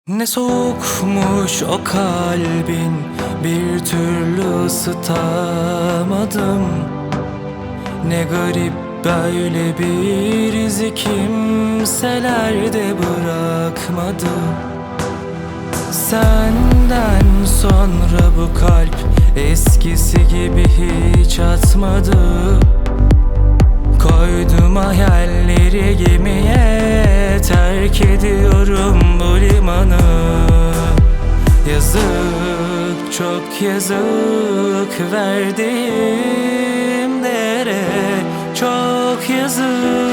Ne soğukmuş o kalbin, bir türlü ısıtamadım. Ne garip böyle bir izi kimseler de bırakmadı. Senden sonra bu kalp eskisi gibi hiç atmadı. Koydum hayalleri gemiye, terk ediyorum bu limanı. Yazık, çok yazık, verdiğim değere çok yazık.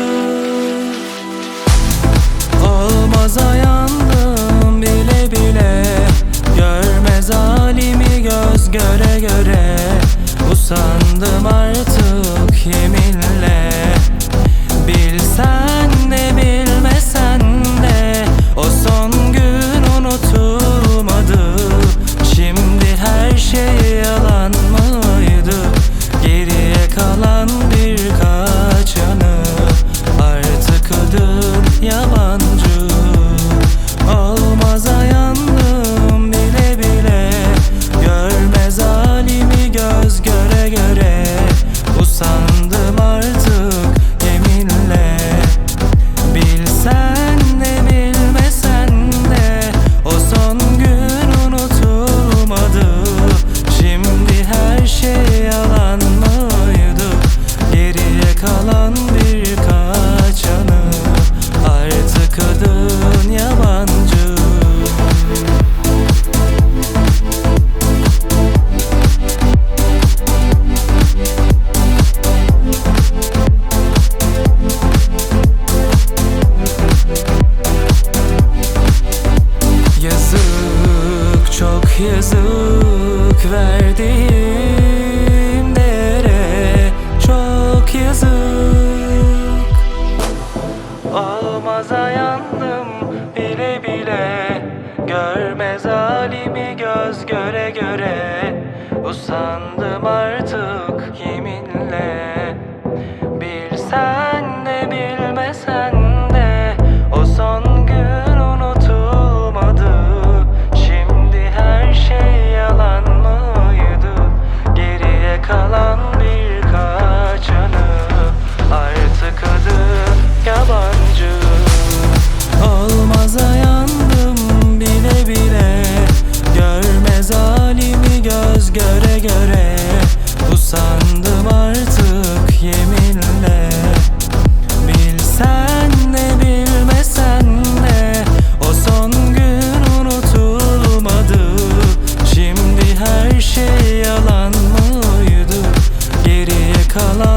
Olmaza yandım bile bile, görmez halimi göz göre göre. Usandım artık yeminle, bilsen de bilmesen de o son gün unutulmadı. Şimdi her şey yalan mıydı? Geriye kalan birkaç anı, artık adın yabancı. Olmaza yandım bile bile, görmez halimi göz göre göre. Usandım artık yeminle, bilsen de bilmesen de o son gün unutulmadı. Şimdi her şey yalan mıydı? Geriye kalan birkaç anı, artık adın yabancı. Yazık, çok yazık, verdiğim değere çok yazık. Olmaza yandım bile bile, görmez halimi göz göre göre. Usandım artık yeminle, bilsen de bilmesen de o son gün unutulmadı. Şimdi her şey yalan mıydı? Geriye kalan birkaç anı, artık adın yabancı. Olmaza yandım bile bile, görmez halimi göz göre göre. Usandım artık yeminle, bilsen de bilmesen de o son gün unutulmadı. Şimdi her şey yalan mıydı? Geriye kalan